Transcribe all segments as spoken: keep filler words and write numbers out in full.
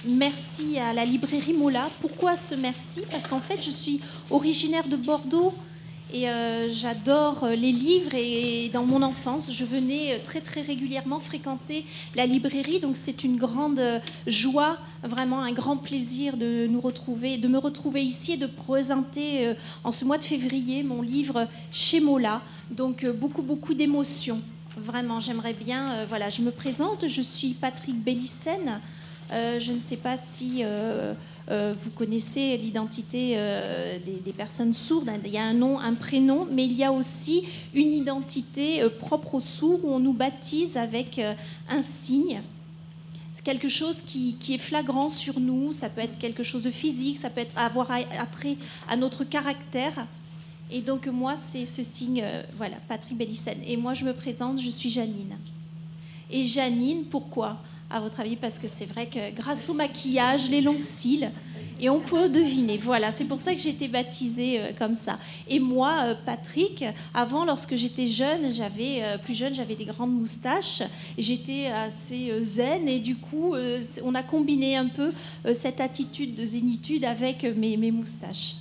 merci à la librairie Mola. Pourquoi ce merci? Parce qu'en fait, je suis originaire de Bordeaux et euh, j'adore les livres. Et dans mon enfance, je venais très très régulièrement fréquenter la librairie. Donc c'est une grande joie, vraiment un grand plaisir de nous retrouver, de me retrouver ici et de présenter euh, en ce mois de février mon livre chez Mola. Donc euh, beaucoup beaucoup d'émotions. Vraiment, j'aimerais bien. Euh, voilà, je me présente. Je suis Patrick Bellissen. Euh, je ne sais pas si euh, euh, vous connaissez l'identité euh, des, des personnes sourdes. Il y a un nom, un prénom, mais il y a aussi une identité euh, propre aux sourds où on nous baptise avec euh, un signe. C'est quelque chose qui, qui est flagrant sur nous. Ça peut être quelque chose de physique, ça peut être avoir attrait à notre caractère. Et donc moi, c'est ce signe, euh, voilà, Patrick Bellissen. Et moi, je me présente, je suis Janine. Et Janine, pourquoi ? À votre avis? Parce que c'est vrai que grâce au maquillage, les longs cils, et on peut deviner. Voilà, c'est pour ça que j'ai été baptisée euh, comme ça. Et moi, euh, Patrick, avant, lorsque j'étais jeune, j'avais euh, plus jeune, j'avais des grandes moustaches. J'étais assez euh, zen, et du coup, euh, on a combiné un peu euh, cette attitude de zénitude avec euh, mes, mes moustaches.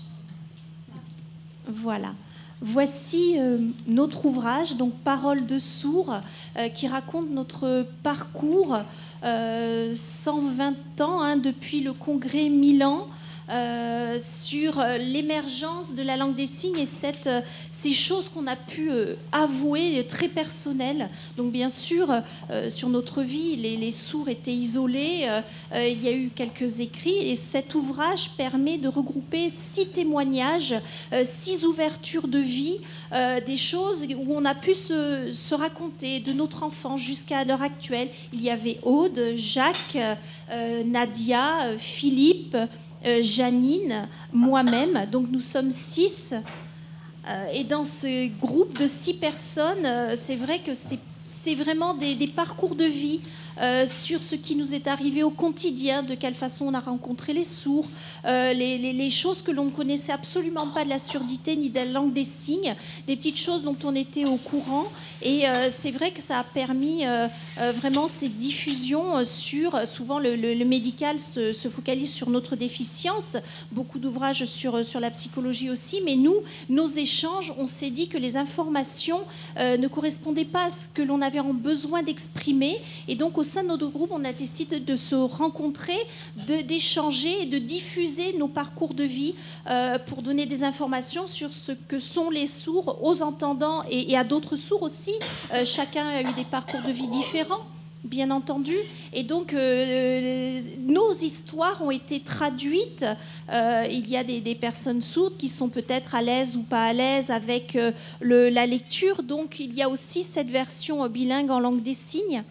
Voilà. Voici euh, notre ouvrage, donc Paroles de sourds, euh, qui raconte notre parcours, euh, cent vingt ans hein, depuis le congrès Milan, euh, sur l'émergence de la langue des signes et cette, euh, ces choses qu'on a pu euh, avouer très personnelles. Donc bien sûr, euh, sur notre vie, les, les sourds étaient isolés, euh, euh, il y a eu quelques écrits et cet ouvrage permet de regrouper six témoignages, euh, six ouvertures de vie, euh, des choses où on a pu se, se raconter de notre enfance jusqu'à l'heure actuelle. Il y avait Aude, Jacques, euh, Nadia, euh, Philippe, Euh, Janine, moi-même, donc nous sommes six. Euh, et dans ce groupe de six personnes, euh, c'est vrai que c'est, c'est vraiment des, des parcours de vie euh, sur ce qui nous est arrivé au quotidien, de quelle façon on a rencontré les sourds, euh, les, les, les choses que l'on ne connaissait absolument pas de la surdité ni de la langue des signes, des petites choses dont on était au courant. Et euh, c'est vrai que ça a permis euh, euh, vraiment cette diffusion sur, souvent le, le, le médical se, se focalise sur notre déficience, beaucoup d'ouvrages sur, sur la psychologie aussi, mais nous, nos échanges, on s'est dit que les informations euh, ne correspondaient pas à ce que l'on avait besoin d'exprimer, et donc au sein de notre groupe, on a décidé de se rencontrer, de, d'échanger et de diffuser nos parcours de vie euh, pour donner des informations sur ce que sont les sourds aux entendants et, et à d'autres sourds aussi. Euh, chacun a eu des parcours de vie différents, bien entendu. Et donc, euh, nos histoires ont été traduites. Euh, il y a des, des personnes sourdes qui sont peut-être à l'aise ou pas à l'aise avec euh, le, la lecture. Donc, il y a aussi cette version bilingue en langue des signes.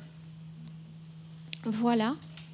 Voilà.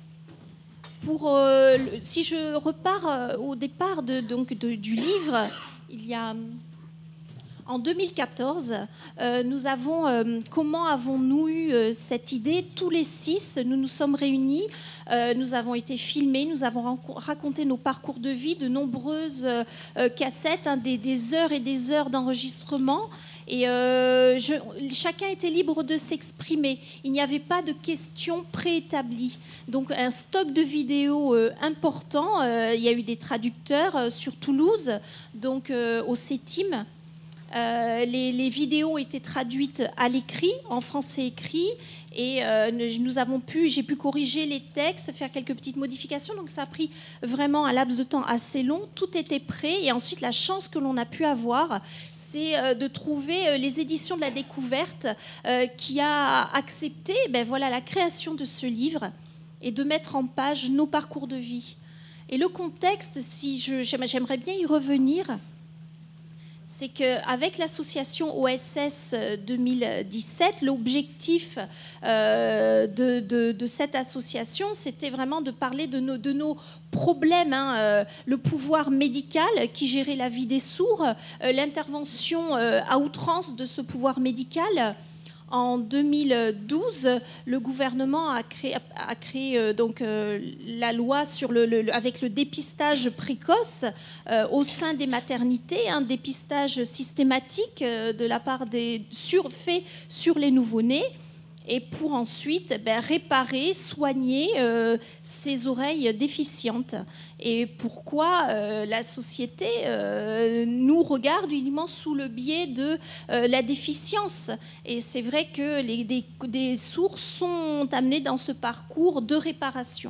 Pour, euh, si je repars euh, au départ de, donc, de, du livre, il y a... En deux mille quatorze, euh, nous avons, euh, comment avons-nous eu euh, cette idée? Tous les six, nous nous sommes réunis, euh, nous avons été filmés, nous avons raconté nos parcours de vie, de nombreuses euh, cassettes, hein, des, des heures et des heures d'enregistrement. Et euh, je, chacun était libre de s'exprimer. Il n'y avait pas de questions préétablies. Donc un stock de vidéos euh, important. Euh, il y a eu des traducteurs euh, sur Toulouse, donc euh, au CETIM. Euh, les, les vidéos ont été traduites à l'écrit, en français écrit, et euh, nous avons pu, j'ai pu corriger les textes, faire quelques petites modifications, donc ça a pris vraiment un laps de temps assez long. Tout était prêt, et ensuite la chance que l'on a pu avoir, c'est euh, de trouver euh, les éditions de la Découverte euh, qui a accepté, ben voilà, la création de ce livre et de mettre en page nos parcours de vie. Et le contexte, si je, j'aimerais bien y revenir. C'est qu'avec l'association O S S deux mille dix-sept, l'objectif euh, de, de, de cette association, c'était vraiment de parler de nos, de nos problèmes, hein, euh, le pouvoir médical qui gérait la vie des sourds, euh, l'intervention euh, à outrance de ce pouvoir médical. En deux mille douze, le gouvernement a créé, a créé euh, donc, euh, la loi sur le, le, avec le dépistage précoce euh, au sein des maternités, un dépistage systématique euh, de la part des sur, fait sur les nouveau-nés. et pour ensuite ben, réparer, soigner euh, ces oreilles déficientes. Et pourquoi euh, la société euh, nous regarde uniquement sous le biais de euh, la déficience. Et c'est vrai que les, des, des sourds sont amenés dans ce parcours de réparation.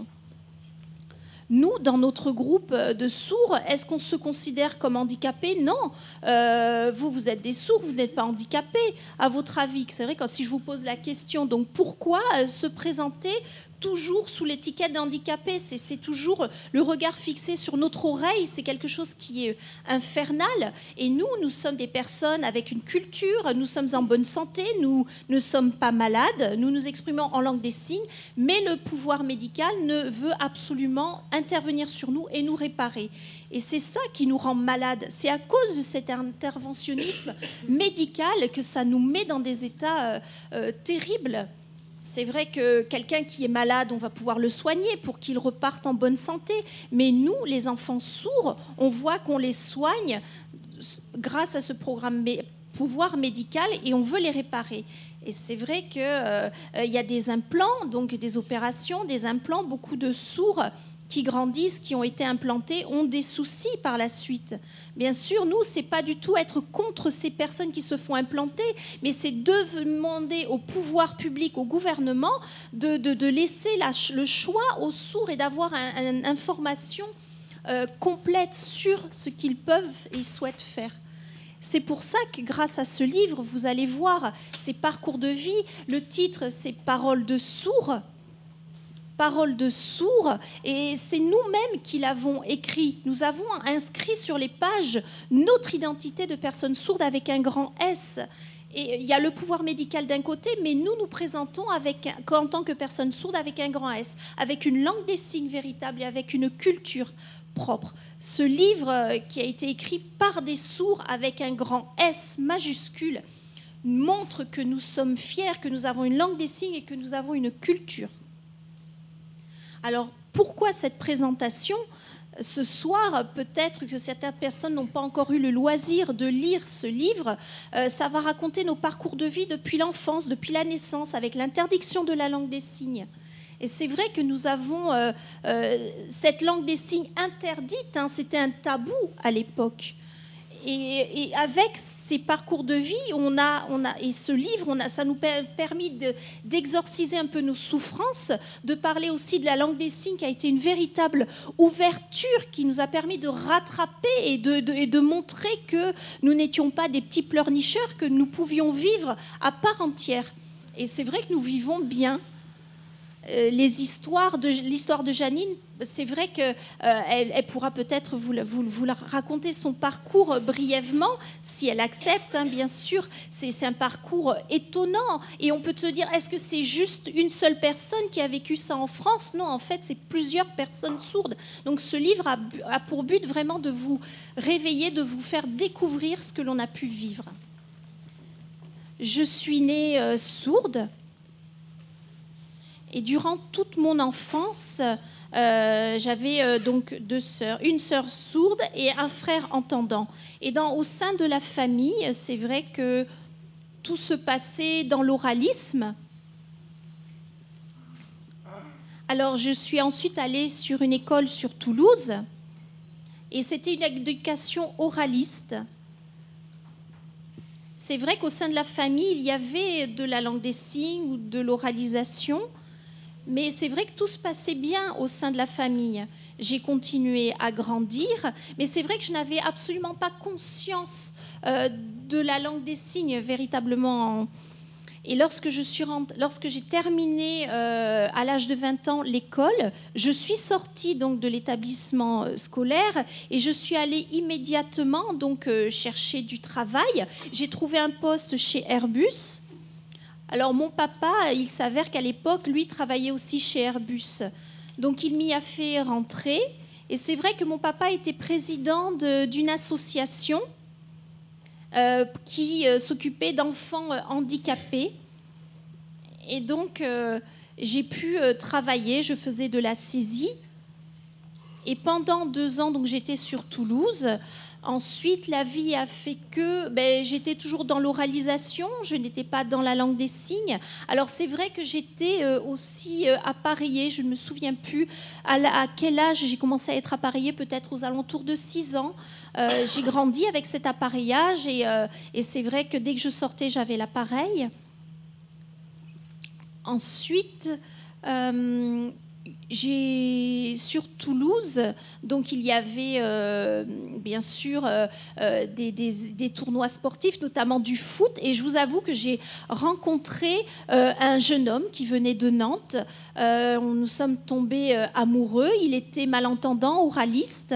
Nous, dans notre groupe de sourds, est-ce qu'on se considère comme handicapés? Non. Euh, vous, vous êtes des sourds, vous n'êtes pas handicapés. À votre avis, c'est vrai que si je vous pose la question, donc pourquoi se présenter toujours sous l'étiquette d'handicapé? C'est, c'est toujours le regard fixé sur notre oreille. C'est quelque chose qui est infernal. Et nous, nous sommes des personnes avec une culture. Nous sommes en bonne santé. Nous ne sommes pas malades. Nous nous exprimons en langue des signes. Mais le pouvoir médical ne veut absolument intervenir sur nous et nous réparer. Et c'est ça qui nous rend malades. C'est à cause de cet interventionnisme médical que ça nous met dans des états euh, euh, terribles. C'est vrai que quelqu'un qui est malade, on va pouvoir le soigner pour qu'il reparte en bonne santé. Mais nous, les enfants sourds, on voit qu'on les soigne grâce à ce programme mé- pouvoir médical et on veut les réparer. Et c'est vrai qu'il euh, y a des implants, donc des opérations, des implants, beaucoup de sourds qui grandissent, qui ont été implantés, ont des soucis par la suite. Bien sûr, nous, c'est pas du tout être contre ces personnes qui se font implanter, mais c'est de demander au pouvoir public, au gouvernement, de, de, de laisser la, le choix aux sourds et d'avoir une information euh, complète sur ce qu'ils peuvent et souhaitent faire. C'est pour ça que grâce à ce livre, vous allez voir ces parcours de vie. Le titre, c'est « Paroles de sourds ». Paroles de sourds, et c'est nous-mêmes qui l'avons écrit. Nous avons inscrit sur les pages notre identité de personnes sourdes avec un grand S. Et il y a le pouvoir médical d'un côté, mais nous nous présentons avec, en tant que personnes sourdes avec un grand S, avec une langue des signes véritable et avec une culture propre. Ce livre qui a été écrit par des sourds avec un grand S majuscule montre que nous sommes fiers, que nous avons une langue des signes et que nous avons une culture. Alors, pourquoi cette présentation? Ce soir, peut-être que certaines personnes n'ont pas encore eu le loisir de lire ce livre. Euh, ça va raconter nos parcours de vie depuis l'enfance, depuis la naissance, avec l'interdiction de la langue des signes. Et c'est vrai que nous avons euh, euh, cette langue des signes interdite, hein, c'était un tabou à l'époque. Et, et avec ces parcours de vie, on a, on a, et ce livre, on a, ça nous a permis de, d'exorciser un peu nos souffrances, de parler aussi de la langue des signes qui a été une véritable ouverture qui nous a permis de rattraper et de, de, et de montrer que nous n'étions pas des petits pleurnicheurs, que nous pouvions vivre à part entière. Et c'est vrai que nous vivons bien. Euh, les histoires de, l'histoire de Janine, c'est vrai qu'elle euh, elle pourra peut-être vous, vous, vous raconter son parcours brièvement, si elle accepte, hein, bien sûr. C'est, c'est un parcours étonnant. Et on peut se dire, est-ce que c'est juste une seule personne qui a vécu ça en France? Non, en fait, c'est plusieurs personnes sourdes. Donc ce livre a, a pour but vraiment de vous réveiller, de vous faire découvrir ce que l'on a pu vivre. Je suis née euh, sourde. Et durant toute mon enfance, euh, j'avais euh, donc deux sœurs, une sœur sourde et un frère entendant. Et dans, au sein de la famille, c'est vrai que tout se passait dans l'oralisme. Alors, je suis ensuite allée sur une école sur Toulouse, et c'était une éducation oraliste. C'est vrai qu'au sein de la famille, il y avait de la langue des signes ou de l'oralisation. Mais c'est vrai que tout se passait bien au sein de la famille. J'ai continué à grandir, mais c'est vrai que je n'avais absolument pas conscience euh, de la langue des signes véritablement. Et lorsque, je suis rent... lorsque j'ai terminé euh, à l'âge de vingt ans l'école, je suis sortie donc de l'établissement scolaire et je suis allée immédiatement donc, euh, chercher du travail. J'ai trouvé un poste chez Airbus. Alors, mon papa, il s'avère qu'à l'époque, lui, travaillait aussi chez Airbus. Donc, il m'y a fait rentrer. Et c'est vrai que mon papa était président de, d'une association euh, qui euh, s'occupait d'enfants euh, handicapés. Et donc, euh, j'ai pu euh, travailler. Je faisais de la saisie. Et pendant deux ans, donc, j'étais sur Toulouse. Ensuite, la vie a fait que ben, j'étais toujours dans l'oralisation, je n'étais pas dans la langue des signes. Alors c'est vrai que j'étais euh, aussi euh, appareillée, je ne me souviens plus à, la, à quel âge j'ai commencé à être appareillée, peut-être aux alentours de six ans. Euh, j'ai grandi avec cet appareillage et, euh, et c'est vrai que dès que je sortais, j'avais l'appareil. Ensuite... Euh, J'ai sur Toulouse, donc il y avait euh, bien sûr euh, euh, des, des, des tournois sportifs, notamment du foot. Et je vous avoue que j'ai rencontré euh, un jeune homme qui venait de Nantes. Euh, nous sommes tombés euh, amoureux. Il était malentendant, oraliste.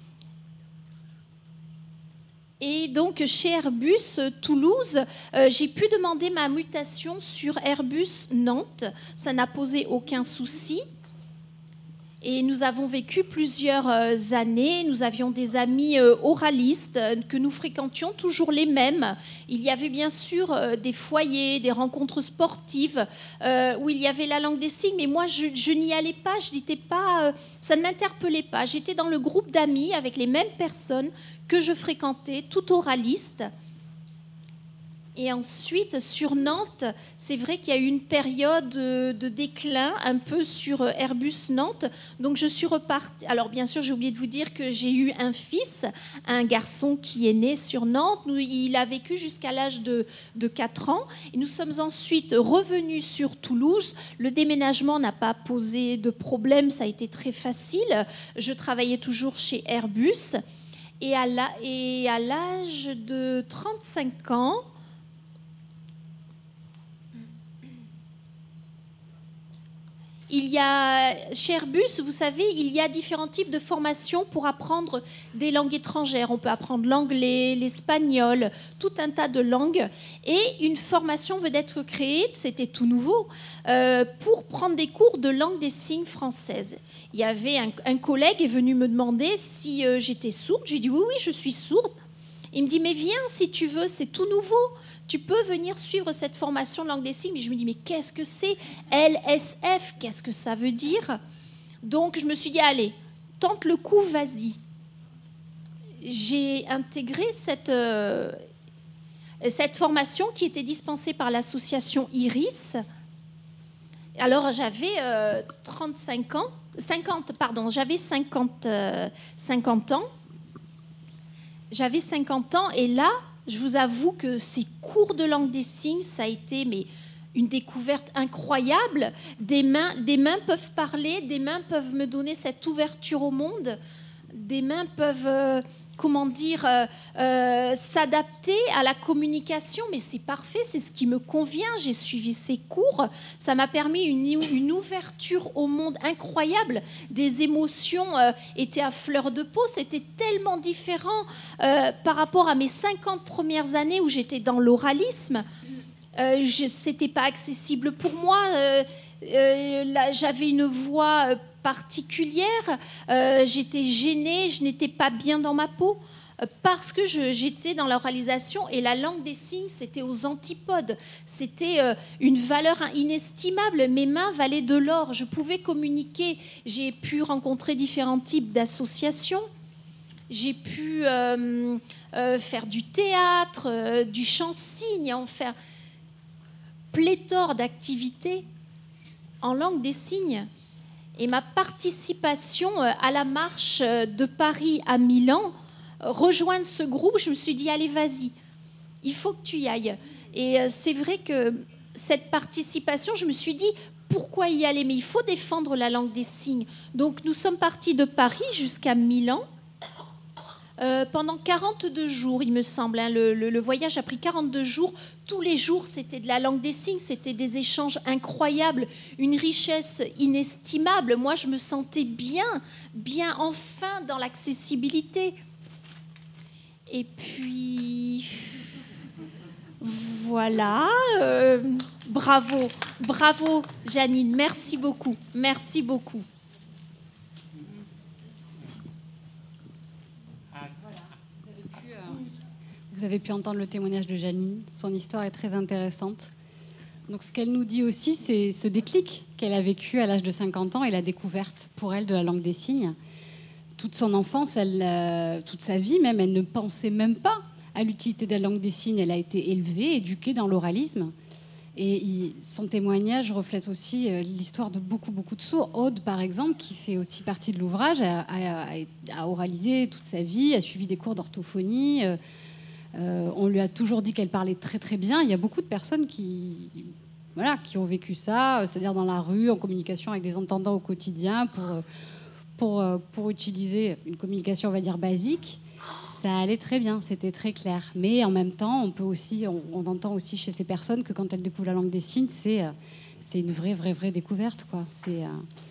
Et donc, chez Airbus Toulouse, euh, j'ai pu demander ma mutation sur Airbus Nantes. Ça n'a posé aucun souci. Et nous avons vécu plusieurs années. Nous avions des amis oralistes que nous fréquentions, toujours les mêmes. Il y avait bien sûr des foyers, des rencontres sportives euh, où il y avait la langue des signes. Mais moi, je, je n'y allais pas. Je n'étais pas, euh, ça ne m'interpellait pas. J'étais dans le groupe d'amis avec les mêmes personnes que je fréquentais, tout oralistes. Et ensuite, sur Nantes, c'est vrai qu'il y a eu une période de déclin un peu sur Airbus Nantes. Donc, je suis repartie. Alors, bien sûr, j'ai oublié de vous dire que j'ai eu un fils, un garçon qui est né sur Nantes. Il a vécu jusqu'à l'âge de, de quatre ans. Et nous sommes ensuite revenus sur Toulouse. Le déménagement n'a pas posé de problème. Ça a été très facile. Je travaillais toujours chez Airbus. Et à l'âge de trente-cinq ans, il y a, chez Airbus, vous savez, il y a différents types de formations pour apprendre des langues étrangères. On peut apprendre l'anglais, l'espagnol, tout un tas de langues. Et une formation venait d'être créée, c'était tout nouveau, euh, pour prendre des cours de langue des signes française. Il y avait un, un collègue est venu me demander si euh, j'étais sourde. J'ai dit oui, oui, je suis sourde. Il me dit, mais viens si tu veux, c'est tout nouveau. Tu peux venir suivre cette formation de langue des signes. Mais je me dis, mais qu'est-ce que c'est L S F, qu'est-ce que ça veut dire? Donc, je me suis dit, allez, tente le coup, vas-y. J'ai intégré cette, euh, cette formation qui était dispensée par l'association Iris. Alors, j'avais euh, trente-cinq ans, cinquante, pardon, j'avais cinquante, euh, cinquante ans. J'avais cinquante ans et là, je vous avoue que ces cours de langue des signes, ça a été mais, une découverte incroyable. Des mains, des mains peuvent parler, des mains peuvent me donner cette ouverture au monde, des mains peuvent, euh, comment dire, euh, euh, s'adapter à la communication. Mais c'est parfait, c'est ce qui me convient. J'ai suivi ces cours. Ça m'a permis une, une ouverture au monde incroyable. Des émotions euh, étaient à fleur de peau. C'était tellement différent euh, par rapport à mes cinquante premières années où j'étais dans l'oralisme. Euh, je, c'était pas accessible pour moi. Euh, euh, là, j'avais une voix particulière. Euh, j'étais gênée. Je n'étais pas bien dans ma peau euh, parce que je, j'étais dans l'oralisation et la langue des signes, c'était aux antipodes. C'était euh, une valeur inestimable. Mes mains valaient de l'or. Je pouvais communiquer. J'ai pu rencontrer différents types d'associations. J'ai pu euh, euh, faire du théâtre, euh, du chant-signe, en faire pléthore d'activités en langue des signes. Et ma participation à la marche de Paris à Milan, rejoindre ce groupe, je me suis dit, allez, vas-y, il faut que tu y ailles. Et c'est vrai que cette participation, je me suis dit, pourquoi y aller? Mais il faut défendre la langue des signes. Donc nous sommes partis de Paris jusqu'à Milan. Euh, pendant quarante-deux jours, il me semble. Hein, le, le, le voyage a pris quarante-deux jours. Tous les jours, c'était de la langue des signes. C'était des échanges incroyables, une richesse inestimable. Moi, je me sentais bien, bien enfin dans l'accessibilité. Et puis, voilà. Euh, bravo, bravo, Janine. Merci beaucoup. Merci beaucoup. Vous avez pu entendre le témoignage de Janine. Son histoire est très intéressante. Donc, ce qu'elle nous dit aussi, c'est ce déclic qu'elle a vécu à l'âge de cinquante ans et la découverte pour elle de la langue des signes. toute son enfance, elle, euh, toute sa vie même, elle ne pensait même pas à l'utilité de la langue des signes. Elle a été élevée, éduquée dans l'oralisme. Et il, son témoignage reflète aussi euh, l'histoire de beaucoup, beaucoup de sourds. Aude, par exemple, qui fait aussi partie de l'ouvrage, a, a, a oralisé toute sa vie, a suivi des cours d'orthophonie. Euh, euh, on lui a toujours dit qu'elle parlait très, très bien. Il y a beaucoup de personnes qui, voilà, qui ont vécu ça, c'est-à-dire dans la rue, en communication avec des entendants au quotidien, pour, pour, pour utiliser une communication, on va dire, basique. Ça allait très bien, c'était très clair. Mais en même temps, on peut aussi, on, on entend aussi chez ces personnes que quand elles découvrent la langue des signes, c'est, euh, c'est une vraie, vraie, vraie découverte, quoi. C'est, euh,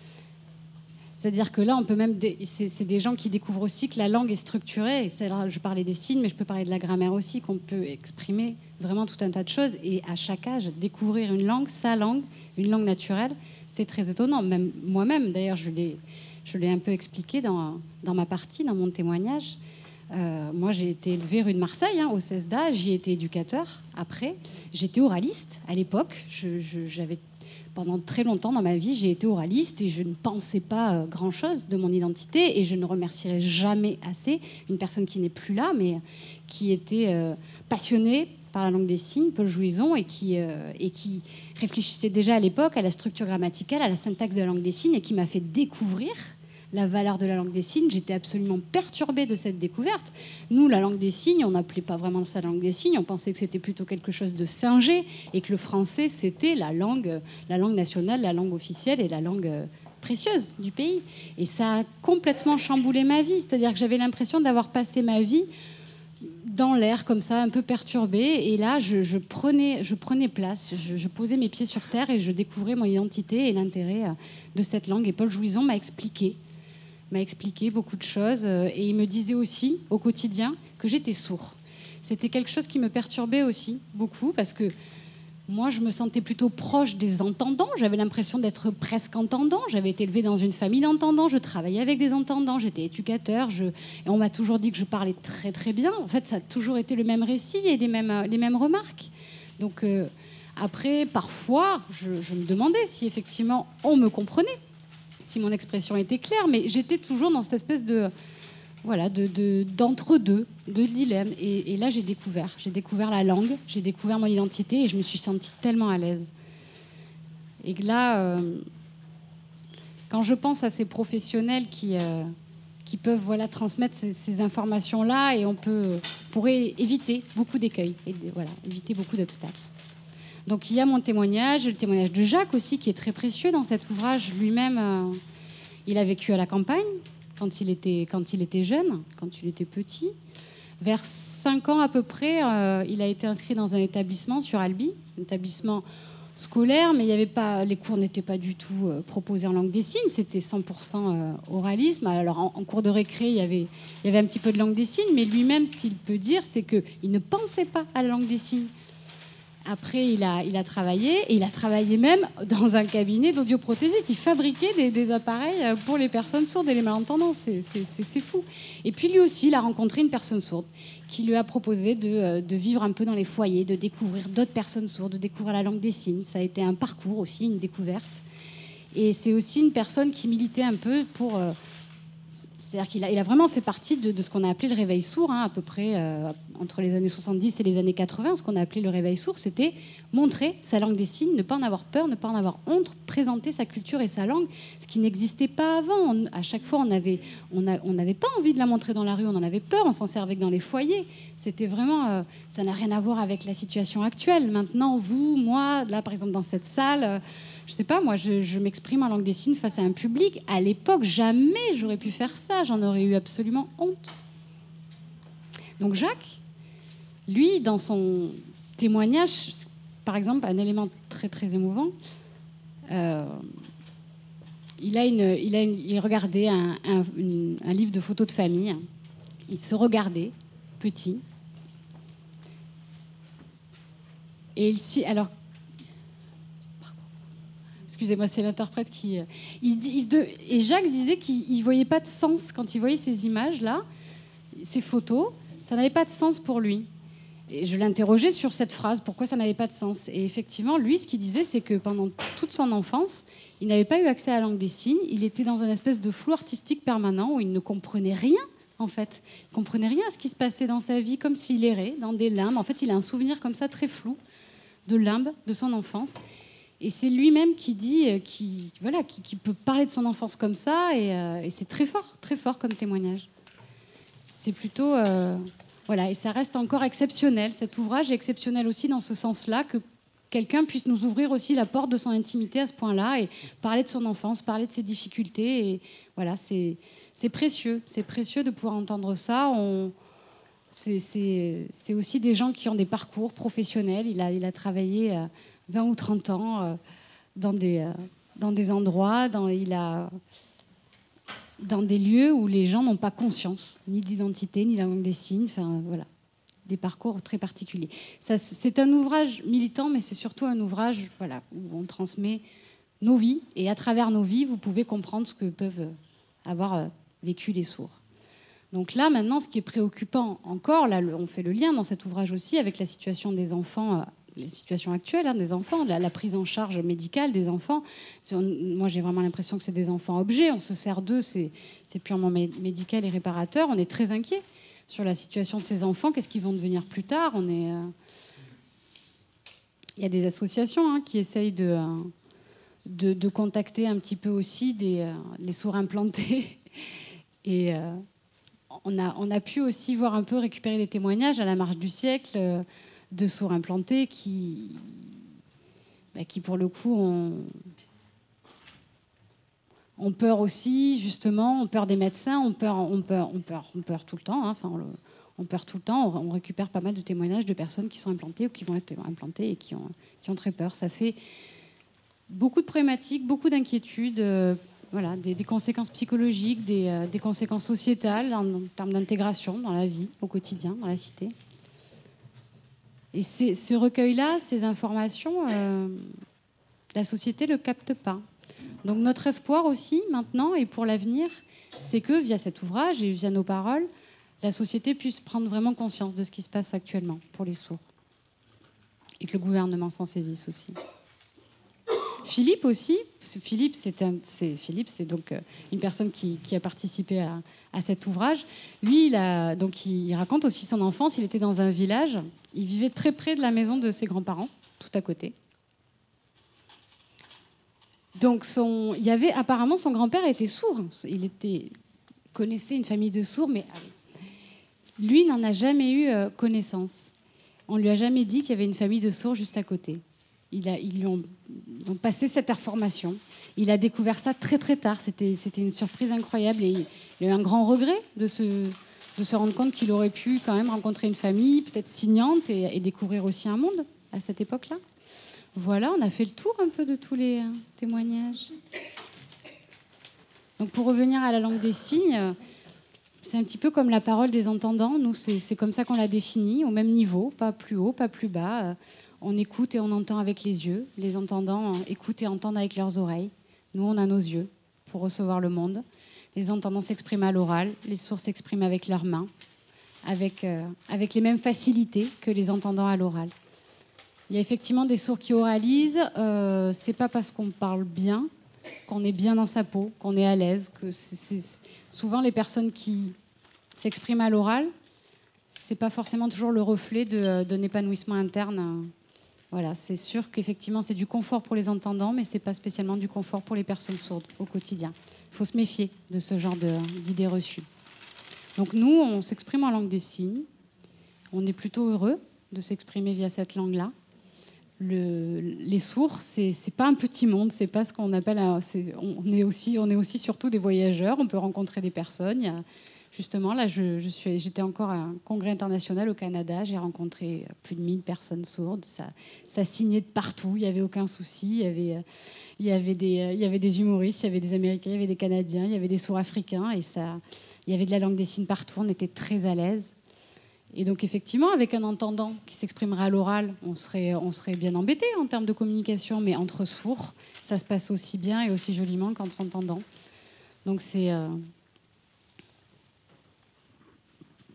c'est-à-dire que là, on peut même, dé- c'est, c'est des gens qui découvrent aussi que la langue est structurée. C'est-à-dire, je parlais des signes, mais je peux parler de la grammaire aussi, qu'on peut exprimer vraiment tout un tas de choses. Et à chaque âge, découvrir une langue, sa langue, une langue naturelle, c'est très étonnant. Même moi-même, d'ailleurs, je l'ai, je l'ai un peu expliqué dans, dans ma partie, dans mon témoignage. Euh, moi, j'ai été élevée rue de Marseille, hein, au CESDA. J'y étais éducateur. Après, j'étais oraliste à l'époque. Je, je, j'avais, pendant très longtemps dans ma vie, j'ai été oraliste et je ne pensais pas euh, grand-chose de mon identité. Et je ne remercierai jamais assez une personne qui n'est plus là, mais qui était euh, passionnée par la langue des signes, Paul Jouison, et qui, euh, et qui réfléchissait déjà à l'époque à la structure grammaticale, à la syntaxe de la langue des signes, et qui m'a fait découvrir la valeur de la langue des signes. J'étais absolument perturbée de cette découverte. Nous, la langue des signes, on n'appelait pas vraiment ça la langue des signes, on pensait que c'était plutôt quelque chose de singé et que le français, c'était la langue, la langue nationale, la langue officielle et la langue précieuse du pays. Et ça a complètement chamboulé ma vie. C'est-à-dire que j'avais l'impression d'avoir passé ma vie dans l'air, comme ça, un peu perturbée. Et là, je, je, prenais, je prenais place, je, je posais mes pieds sur terre et je découvrais mon identité et l'intérêt de cette langue. Et Paul Jouison m'a expliqué m'a expliqué beaucoup de choses et il me disait aussi au quotidien que j'étais sourd. C'était quelque chose qui me perturbait aussi beaucoup parce que moi, je me sentais plutôt proche des entendants. J'avais l'impression d'être presque entendant. J'avais été élevée dans une famille d'entendants. Je travaillais avec des entendants. J'étais éducateur. Je... Et on m'a toujours dit que je parlais très, très bien. En fait, ça a toujours été le même récit et les mêmes, les mêmes remarques. Donc, euh, après, parfois, je, je me demandais si effectivement on me comprenait, si mon expression était claire, mais j'étais toujours dans cette espèce de, voilà, de, de, d'entre-deux, de dilemme. Et, et là, j'ai découvert. J'ai découvert la langue, j'ai découvert mon identité et je me suis sentie tellement à l'aise. Et là, euh, quand je pense à ces professionnels qui, euh, qui peuvent voilà, transmettre ces, ces informations-là, et on peut, pourrait éviter beaucoup d'écueils, et voilà, éviter beaucoup d'obstacles. Donc il y a mon témoignage, le témoignage de Jacques aussi, qui est très précieux dans cet ouvrage. Lui-même, euh, il a vécu à la campagne quand il était, quand il était jeune, quand il était petit. Vers cinq ans à peu près, euh, il a été inscrit dans un établissement sur Albi, un établissement scolaire, mais il y avait pas, les cours n'étaient pas du tout euh, proposés en langue des signes, c'était cent pour cent euh, oralisme. Alors en, en cours de récré, il y, avait, il y avait un petit peu de langue des signes, mais lui-même, ce qu'il peut dire, c'est qu'il ne pensait pas à la langue des signes. Après, il a, il a travaillé, et il a travaillé même dans un cabinet d'audioprothésistes. Il fabriquait des, des appareils pour les personnes sourdes et les malentendants. C'est, c'est, c'est, c'est fou. Et puis lui aussi, il a rencontré une personne sourde qui lui a proposé de, de vivre un peu dans les foyers, de découvrir d'autres personnes sourdes, de découvrir la langue des signes. Ça a été un parcours aussi, une découverte. Et c'est aussi une personne qui militait un peu pour... Euh, c'est-à-dire qu'il a, il a vraiment fait partie de, de ce qu'on a appelé le réveil sourd, hein, à peu près euh, entre les années soixante-dix et les années quatre-vingts. Ce qu'on a appelé le réveil sourd, c'était montrer sa langue des signes, ne pas en avoir peur, ne pas en avoir honte, présenter sa culture et sa langue, ce qui n'existait pas avant. On, à chaque fois, on n'avait on a, on n'avait pas envie de la montrer dans la rue, on en avait peur, on s'en servait que dans les foyers. C'était vraiment... Euh, ça n'a rien à voir avec la situation actuelle. Maintenant, vous, moi, là, par exemple, dans cette salle... Euh, je sais pas, moi, je, je m'exprime en langue des signes face à un public. À l'époque, jamais j'aurais pu faire ça. J'en aurais eu absolument honte. Donc Jacques, lui, dans son témoignage, par exemple, un élément très, très émouvant, euh, il, a une, il, a une, il regardait un, un, une, un livre de photos de famille. Il se regardait, petit. Et il s'y... Alors, excusez-moi, c'est l'interprète qui... Il, il, il, et Jacques disait qu'il ne voyait pas de sens quand il voyait ces images-là, ces photos. Ça n'avait pas de sens pour lui. Et je l'interrogeais sur cette phrase, pourquoi ça n'avait pas de sens. Et effectivement, lui, ce qu'il disait, c'est que pendant toute son enfance, il n'avait pas eu accès à la langue des signes. Il était dans une espèce de flou artistique permanent où il ne comprenait rien, en fait. Il ne comprenait rien à ce qui se passait dans sa vie, comme s'il errait dans des limbes. En fait, il a un souvenir comme ça, très flou, de limbes de son enfance. Et c'est lui-même qui dit, qui, voilà, qui, qui peut parler de son enfance comme ça. Et, euh, et c'est très fort, très fort comme témoignage. C'est plutôt... Euh, Voilà, et ça reste encore exceptionnel. Cet ouvrage est exceptionnel aussi dans ce sens-là, que quelqu'un puisse nous ouvrir aussi la porte de son intimité à ce point-là et parler de son enfance, parler de ses difficultés. Et voilà, c'est, c'est précieux. C'est précieux de pouvoir entendre ça. On, c'est, c'est, c'est aussi des gens qui ont des parcours professionnels. Il a, il a travaillé vingt ou trente ans dans des, dans des endroits. Dans, il a... dans des lieux où les gens n'ont pas conscience, ni d'identité, ni de la langue des signes, enfin voilà, des parcours très particuliers. Ça, c'est un ouvrage militant, mais c'est surtout un ouvrage voilà, où on transmet nos vies, et à travers nos vies, vous pouvez comprendre ce que peuvent avoir vécu les sourds. Donc là, maintenant, ce qui est préoccupant encore, là, on fait le lien dans cet ouvrage aussi avec la situation des enfants, les situations actuelles hein, des enfants, la, la prise en charge médicale des enfants. On, moi, j'ai vraiment l'impression que c'est des enfants objets. On se sert d'eux, c'est, c'est purement mé- médical et réparateur. On est très inquiet sur la situation de ces enfants. Qu'est-ce qu'ils vont devenir plus tard ? On est, euh... Il y a des associations hein, qui essayent de, euh, de, de contacter un petit peu aussi des, euh, les sourds implantés. Et euh, on, a, on a pu aussi voir un peu récupérer des témoignages à la marche du siècle euh, de sourds implantés qui, bah, qui pour le coup, ont, ont peur aussi, justement, ont peur des médecins, ont peur, ont peur, ont peur, ont peur tout le temps. Hein, enfin, on, on peur tout le temps. On, on récupère pas mal de témoignages de personnes qui sont implantées ou qui vont être implantées et qui ont, qui ont très peur. Ça fait beaucoup de problématiques, beaucoup d'inquiétudes, euh, voilà, des, des conséquences psychologiques, des, euh, des conséquences sociétales en, en termes d'intégration dans la vie, au quotidien, dans la cité. Et c'est, ce recueil-là, ces informations, euh, la société ne le capte pas. Donc notre espoir aussi, maintenant, et pour l'avenir, c'est que, via cet ouvrage et via nos paroles, la société puisse prendre vraiment conscience de ce qui se passe actuellement pour les sourds. Et que le gouvernement s'en saisisse aussi. Philippe aussi, Philippe, c'est, un, c'est, Philippe, c'est donc une personne qui, qui a participé à, à cet ouvrage. Lui, il, a, donc il raconte aussi son enfance. Il était dans un village. Il vivait très près de la maison de ses grands-parents, tout à côté. Donc, son, il y avait, apparemment, son grand-père était sourd. Il était, connaissait une famille de sourds, mais lui n'en a jamais eu connaissance. On ne lui a jamais dit qu'il y avait une famille de sourds juste à côté. Il a, ils lui ont, ont passé cette information. Il a découvert ça très très tard. C'était, c'était une surprise incroyable. Et il a eu un grand regret de se, de se rendre compte qu'il aurait pu quand même rencontrer une famille, peut-être signante, et, et découvrir aussi un monde à cette époque-là. Voilà, on a fait le tour un peu de tous les euh, témoignages. Donc pour revenir à la langue des signes, c'est un petit peu comme la parole des entendants. Nous, c'est, c'est comme ça qu'on l'a définie, au même niveau, pas plus haut, pas plus bas. On écoute et on entend avec les yeux. Les entendants écoutent et entendent avec leurs oreilles. Nous, on a nos yeux pour recevoir le monde. Les entendants s'expriment à l'oral. Les sourds s'expriment avec leurs mains, avec, euh, avec les mêmes facilités que les entendants à l'oral. Il y a effectivement des sourds qui oralisent. Euh, c'est pas parce qu'on parle bien qu'on est bien dans sa peau, qu'on est à l'aise. Que c'est, c'est... Souvent, les personnes qui s'expriment à l'oral, c'est pas forcément toujours le reflet de, d'un épanouissement interne. Voilà, c'est sûr qu'effectivement, c'est du confort pour les entendants, mais ce n'est pas spécialement du confort pour les personnes sourdes au quotidien. Il faut se méfier de ce genre de, d'idées reçues. Donc nous, on s'exprime en langue des signes. On est plutôt heureux de s'exprimer via cette langue-là. Le, les sourds, ce n'est pas un petit monde, c'est pas ce qu'on appelle... Un, c'est, on, est aussi, on est aussi surtout des voyageurs, on peut rencontrer des personnes. Il y a, Justement, là, je, je suis, j'étais encore à un congrès international au Canada. J'ai rencontré plus de mille personnes sourdes. Ça, ça signait de partout. Il n'y avait aucun souci. Il y avait, il y avait des, il y avait des humoristes, il y avait des Américains, il y avait des Canadiens, il y avait des sourds africains. Et ça, il y avait de la langue des signes partout. On était très à l'aise. Et donc, effectivement, avec un entendant qui s'exprimerait à l'oral, on serait, on serait bien embêté en termes de communication. Mais entre sourds, ça se passe aussi bien et aussi joliment qu'entre entendants. Donc, c'est... Euh,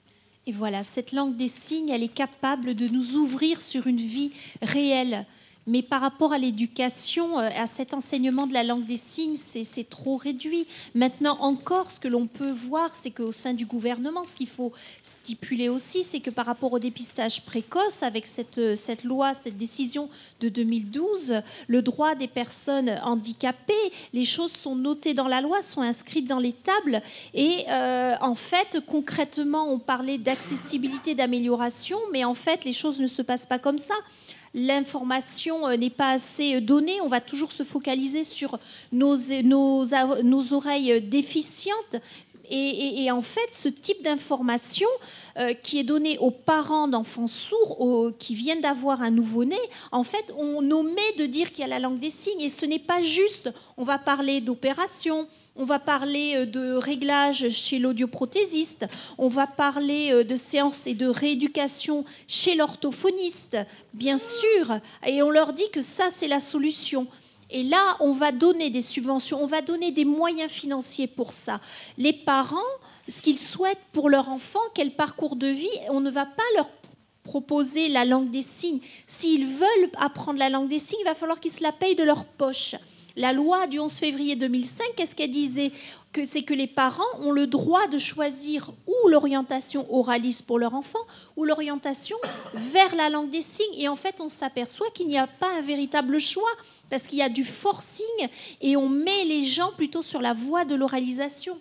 Et voilà, cette langue des signes, elle est capable de nous ouvrir sur une vie réelle. Mais par rapport à l'éducation, à cet enseignement de la langue des signes, c'est, c'est trop réduit. Maintenant encore, ce que l'on peut voir, c'est qu'au sein du gouvernement, ce qu'il faut stipuler aussi, c'est que par rapport au dépistage précoce, avec cette, cette loi, cette décision de deux mille douze, le droit des personnes handicapées, les choses sont notées dans la loi, sont inscrites dans les tables. Et euh, en fait, concrètement, on parlait d'accessibilité, d'amélioration, mais en fait, les choses ne se passent pas comme ça. L'information n'est pas assez donnée, on va toujours se focaliser sur nos, nos, nos oreilles déficientes. Et, et, et en fait, ce type d'information euh, qui est donnée aux parents d'enfants sourds aux, qui viennent d'avoir un nouveau-né, en fait, on omet de dire qu'il y a la langue des signes. Et ce n'est pas juste. On va parler d'opération, on va parler de réglage chez l'audioprothésiste, on va parler de séances et de rééducation chez l'orthophoniste, bien sûr. Et on leur dit que ça, c'est la solution. Et là, on va donner des subventions, on va donner des moyens financiers pour ça. Les parents, ce qu'ils souhaitent pour leur enfant, quel parcours de vie, on ne va pas leur proposer la langue des signes. S'ils veulent apprendre la langue des signes, il va falloir qu'ils se la payent de leur poche. La loi du onze février deux mille cinq, qu'est-ce qu'elle disait ? Que c'est que les parents ont le droit de choisir ou l'orientation oraliste pour leur enfant ou l'orientation vers la langue des signes. Et en fait, on s'aperçoit qu'il n'y a pas un véritable choix parce qu'il y a du forcing et on met les gens plutôt sur la voie de l'oralisation.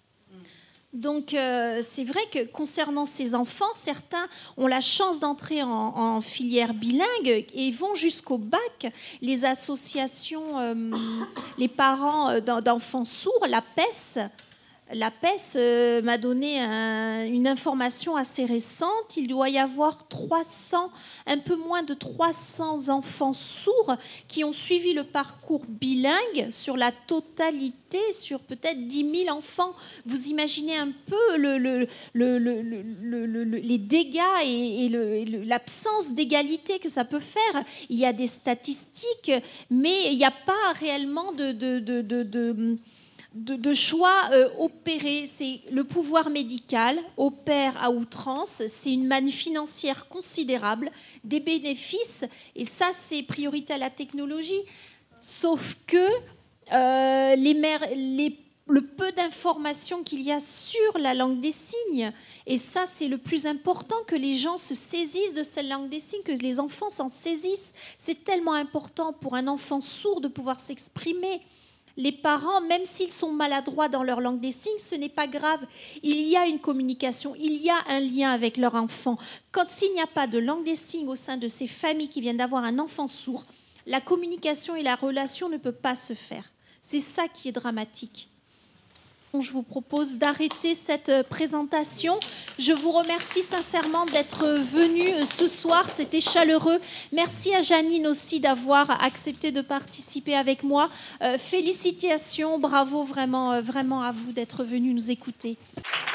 Donc, euh, c'est vrai que concernant ces enfants, certains ont la chance d'entrer en, en filière bilingue et vont jusqu'au bac. Les associations, euh, les parents d'enfants sourds, la P E S, la P E S euh, m'a donné un, une information assez récente. Il doit y avoir trois cents, un peu moins de trois cents enfants sourds qui ont suivi le parcours bilingue sur la totalité, sur peut-être dix mille enfants. Vous imaginez un peu le, le, le, le, le, le, les dégâts et, et, le, et le, l'absence d'égalité que ça peut faire. Il y a des statistiques, mais il n'y a pas réellement de... de, de, de, de De, de choix euh, opérés. C'est le pouvoir médical opère à outrance, c'est une manne financière considérable, des bénéfices, et ça c'est priorité à la technologie, sauf que euh, les mères, les, le peu d'informations qu'il y a sur la langue des signes, et ça c'est le plus important, que les gens se saisissent de cette langue des signes, que les enfants s'en saisissent. C'est tellement important pour un enfant sourd de pouvoir s'exprimer. Les parents, même s'ils sont maladroits dans leur langue des signes, ce n'est pas grave. Il y a une communication, il y a un lien avec leur enfant. Quand s'il n'y a pas de langue des signes au sein de ces familles qui viennent d'avoir un enfant sourd, la communication et la relation ne peuvent pas se faire. C'est ça qui est dramatique. Je vous propose d'arrêter cette présentation. Je vous remercie sincèrement d'être venu ce soir. C'était chaleureux. Merci à Janine aussi d'avoir accepté de participer avec moi. Euh, félicitations, bravo vraiment, vraiment à vous d'être venu nous écouter.